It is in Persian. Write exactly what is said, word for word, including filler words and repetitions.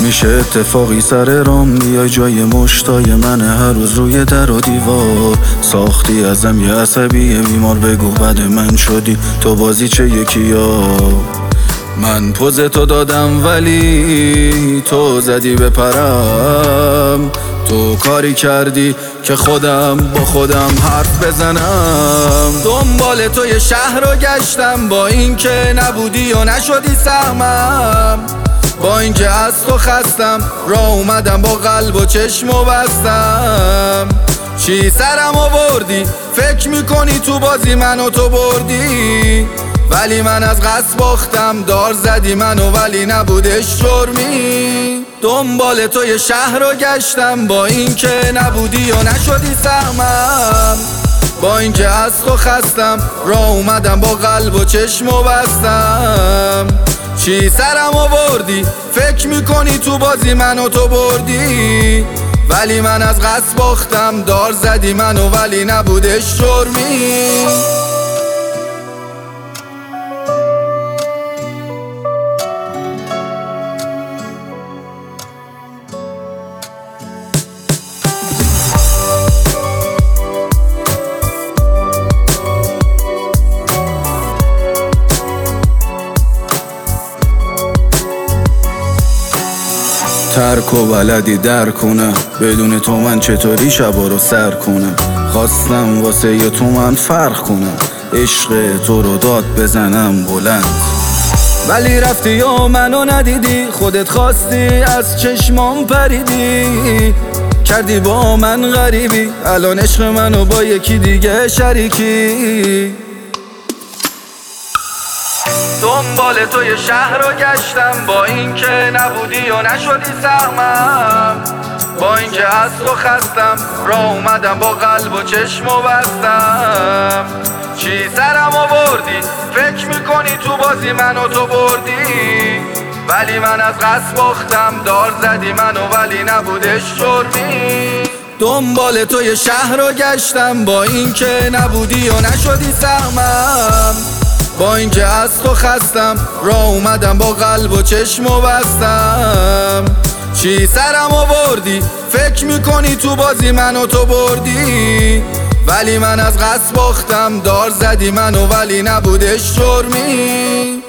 میشه اتفاقی سر رام بیای جای مشتای من هر روز روی در و دیوار ساختی ازم یه عصبی بیمار. بگو بد من شدی تو بازی چه یکی ها؟ من پوز تو دادم ولی تو زدی بپرم. تو کاری کردی که خودم با خودم حرف بزنم. دنبال تو یه شهر رو گشتم با اینکه نبودی و نشدی سهمم. با اینکه از تو خستم راه اومدم با قلب و چشم و بستم. چی سرم آوردی فکر میکنی تو بازی منو تو بردی، ولی من از قصد باختم. دار زدی منو ولی نبودش جرمی. دنبال تو یه شهر رو گشتم با اینکه نبودی و نشدی سهمم. با اینکه از تو خستم راه اومدم با قلب و چشم و بستم. چی سرم آوردی فکر میکنی تو بازی منو تو بردی، ولی من از قصد باختم. دار زدی منو ولی نبودش جرمی. ترک و بلدی در کنم بدون تو من چطوری شبا رو سر کنم. خواستم واسه ی تو من فرق کنم، عشق تو رو داد بزنم بلند. ولی رفتی یا منو ندیدی، خودت خواستی از چشمام پریدی. کردی با من غریبی، الان عشق منو با یکی دیگه شریکی. دنبال تو یه شهر رو گشتم با اینکه نبودی و نشدی سهمم. با اینکه از تو خستم راه اومدم با قلب و چشم و بستم. چی سرم آوردی فکر میکنی تو بازی منو تو بردی، ولی من از قصد باختم. دار زدی منو ولی نبودش جرمی. دنبال تو یه شهر رو گشتم با اینکه نبودی و نشدی سهمم. با اینکه از تو خستم راه اومدم با قلب و چشم و بستم. چی سرم آوردی فکر میکنی تو بازی منو تو بردی، ولی من از قصد باختم. دار زدی منو ولی نبودش جرمی.